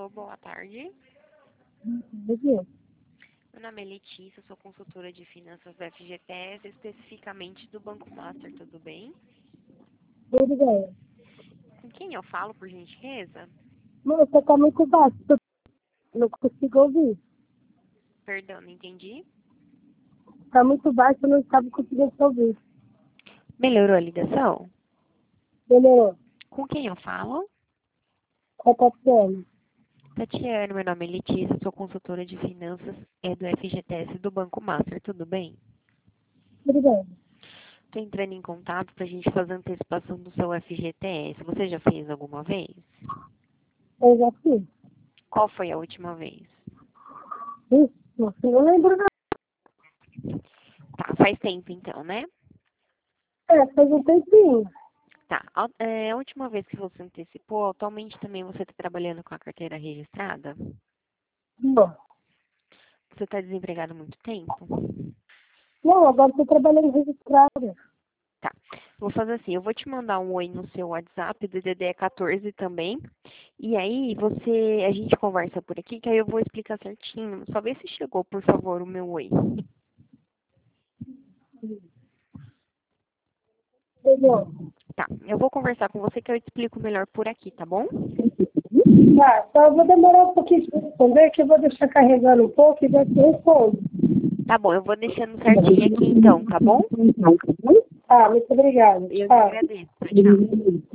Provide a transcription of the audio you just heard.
Alô, boa tarde. Meu Meu nome é Letícia, sou consultora de finanças da FGTS, especificamente do Banco Master, tudo bem? Tudo bem. Com quem eu falo, por gentileza? Mano, você tá muito baixo, eu não consigo ouvir. Perdão, não entendi. Tá muito baixo, eu não estava conseguindo te ouvir. Melhorou a ligação? Melhorou. Com quem eu falo? É Tatiana. Tatiana, meu nome é Letícia, sou consultora de finanças do FGTS do Banco Master, tudo bem? Tudo bem. Estou entrando em contato para a gente fazer a antecipação do seu FGTS. Você já fez alguma vez? Eu já fiz. Qual foi a última vez? Isso, você não lembro não. Tá, faz tempo então, né? Faz um tempinho. Tá. A última vez que você antecipou, atualmente também você está trabalhando com a carteira registrada? Não. Você está desempregado há muito tempo? Não, agora eu tô trabalhando registrada. Tá. Vou fazer assim, eu vou te mandar um oi no seu WhatsApp, do DDD 14 também. E aí a gente conversa por aqui, que aí eu vou explicar certinho. Só vê se chegou, por favor, o meu oi. Entendeu? Tá. Eu vou conversar com você que eu te explico melhor por aqui, tá bom? Tá, só eu vou demorar um pouquinho para responder, que eu vou deixar carregando um pouco e já te respondo. Tá bom, eu vou deixando certinho aqui então, tá bom? Tá, muito obrigada. Eu que Tchau. agradeço. Tchau.